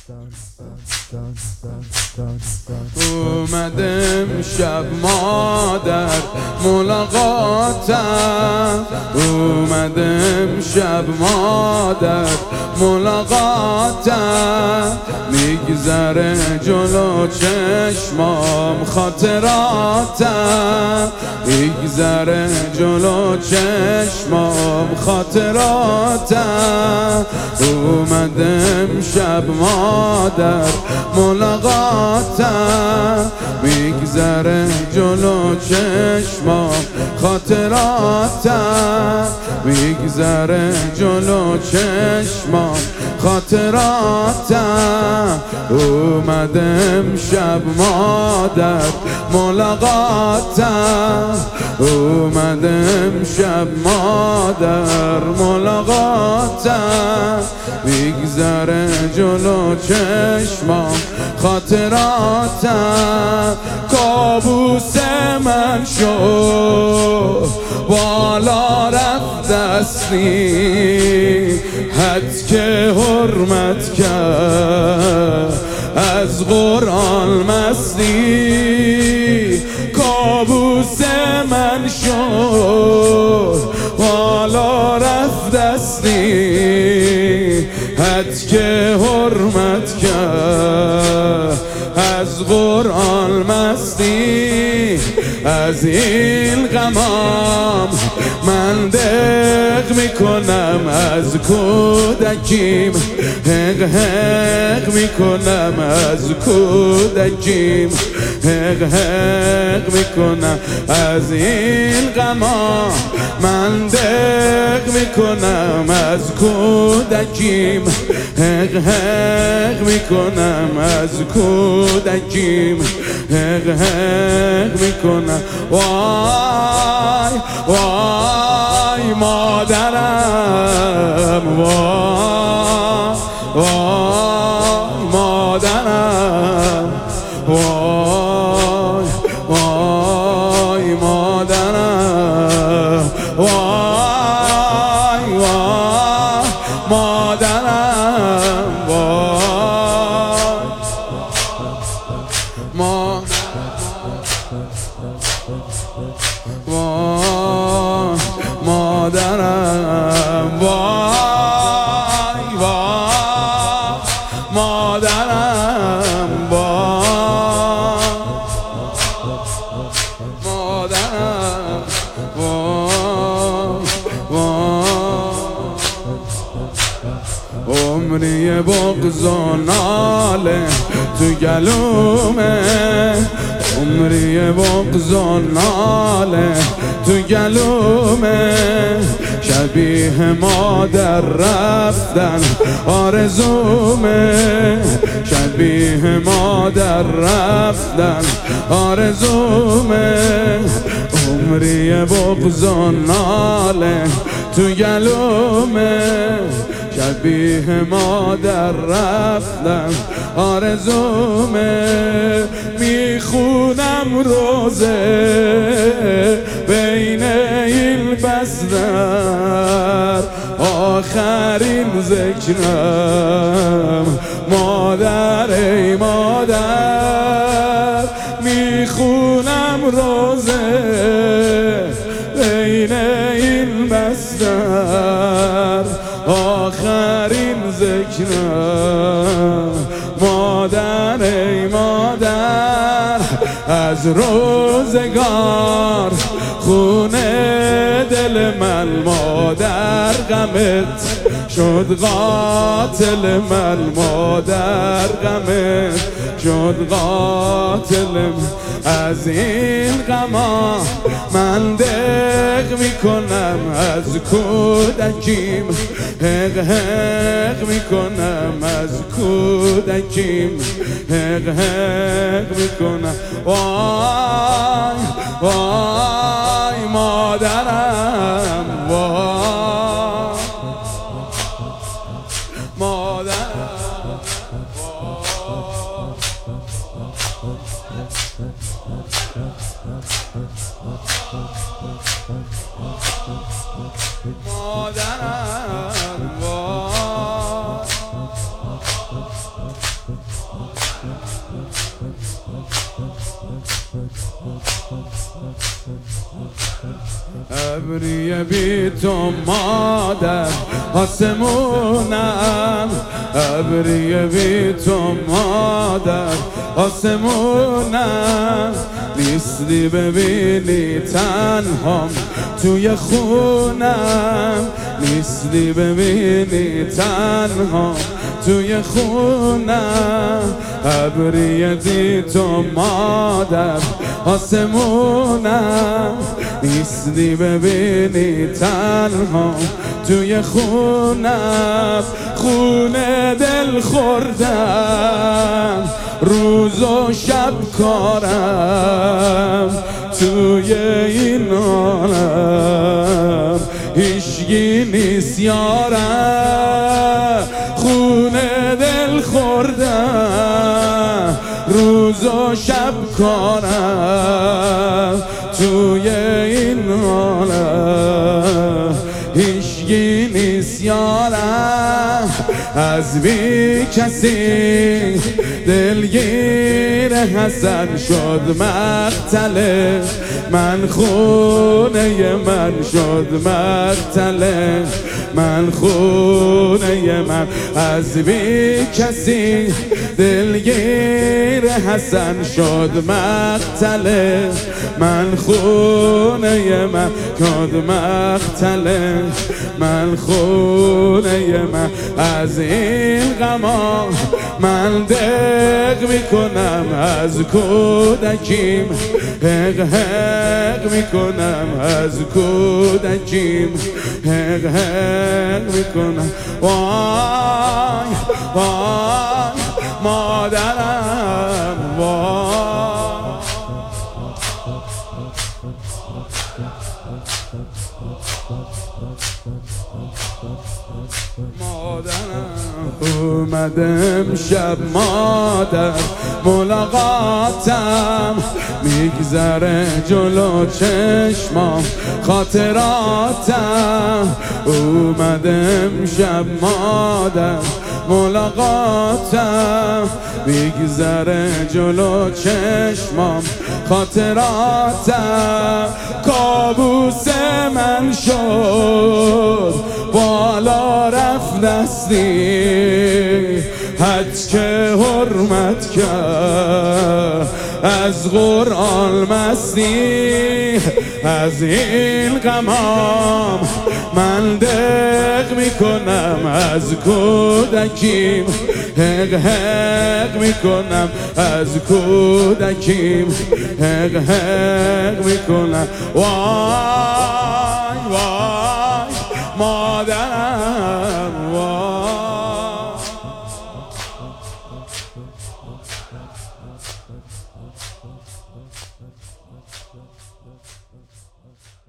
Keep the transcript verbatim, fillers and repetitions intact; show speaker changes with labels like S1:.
S1: اومدم شب مادر ملاقاتم، اومدم شب مادر ملاقاتم، میگذره جلو چشمام خاطراتم، میگذره جلو چشمام خاطراتم. اومدم شب مادر ملاقاتم، میگذره جلو چشمام خاطراتم، میگذره جلو چشمام خاطراتم. اومدم شب مادر ملاقاتم، اومدم شب مادر ملاقاتم، میگذره جلو چشمام خاطراتم. کابوس من شد بالا رفت دستی، حد که حرمت کرد از قرآن مستی. کابوس من شد بالا رفت دستی، حد که حرمت کرد از قرآن مستی. از این غمام من دق میکنم، از کودکیم حق حق میکنم، از کودکیم حق حق میکنم. از این غمام من دق میکنم، از کودکیم حق حق میکنم، از کودکیم حق حق میکنم. وای وای مادرم، وای وای مادرم، وای وای مادرم، وای وای مادرم، وای ما وای مادرم، وای وای مادرم، وای مادرم، وای وای. عمری بغض و ناله تو گلومه، عمری بغض و ناله تو گلومه، شبیه مادر رفتن آرزومه، شبیه مادر رفتن آرزومه. عمری بغض و ناله تو گلومه، شبیه مادر رفتن آرزومه. میخونم روزه بین این بستر، آخرین ذکرم مادر ای مادر. میخونم روزه بین این بستر، آخرین ذکرم مادر ای مادر. از روزگار خونه دل من مادر، غمت شد قاتل من مادر، غمت شد قاتل من. از این غما من دق میکنم، از کودکیم حق حق میکنم، از کودکیم حق حق میکنم. وای وای مادرم، وای مادرم، مادرم، وای ابری بی تو مادر آسمونم، ابری بی تو مادر آسمونم، نیستی ببینی تنهام توی خونم، نیستی ببینی تنهام توی خونم، ابری بی تو مادر آسمونم، نیستی ببینی تنها توی خونم، خونه دل خوردم روز و شب کارم، توی این عالم هیچگی نیست یارم، خونه دل خوردم روز و شب کارم، توی این عالم هیچگی نیست یارم، از بی کسی دلگیر حسن شد مقتله من، خونه من شد مقتله من، خونه من، از بی کسی دلگیر حسن شد مقتله من، خونه من شد مقتله من، خونه من، از این غما من دق میکنم، از کودکیم حق حق میکنم، از کودکیم حق حق میکنم، وای وای مادرم وای. مادرم اومدم شب مادر ملاقاتم، میگذره جلو چشمام خاطراتم، اومدم شب مادر ملاقاتم، میگذره جلو چشمام خاطراتم، کابوس من شد بالا رفت دستی، حج که حرمت کرد از قرآن مستی، از این غمام من دق میکنم، از کودکیم حق حق میکنم، از کودکیم حق حق میکنم، وای وای مادرم وای.